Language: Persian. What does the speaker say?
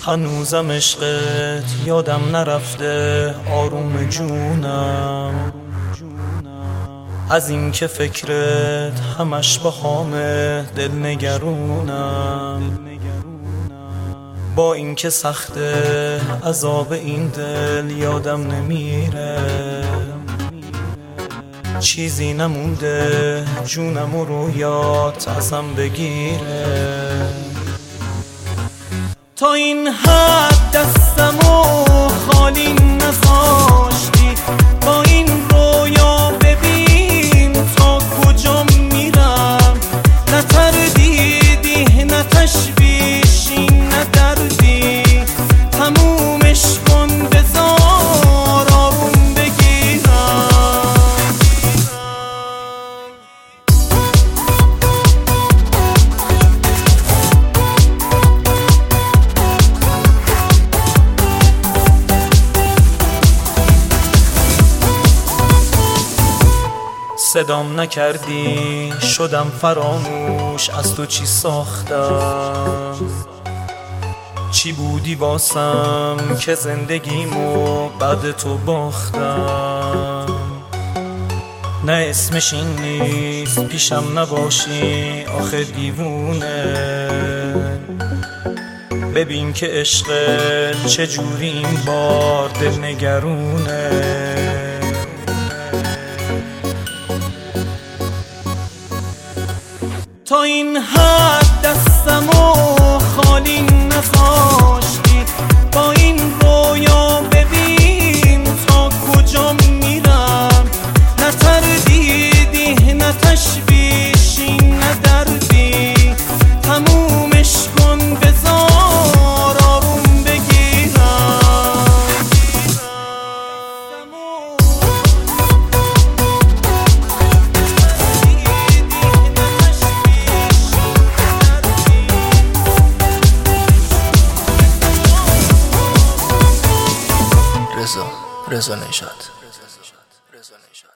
هنوزم عشقت یادم نرفته آروم جونم، از این که فکرت همش با خامه دل نگرونم. با این که سخته عذاب این دل یادم نمیره، چیزی نمونده جونم و رویات ازم بگیره. تا این حد دستمو خالی نذاشتی، با این رویا ببین تا کجا میرم. نه تردیدی نه تشویشی نه دردی، تمومش کن بذار آروم بگیرم. صدام نکردی شدم فراموش، از تو چی ساختم، چی بودی واسم که زندگیمو بعد تو باختم. نه اسمش این نیست پیشم نباشی آخه دیوونه، ببین که عشقت چجوری این بار دل نگرونه. تا این حد دستمو خالی نذاشتی، با این رویا ببین تا کجا میرم. نه تردیدی نه تشویشی نه دردی، تمومش کن بذار آروم بگیرم. رضا نژاد.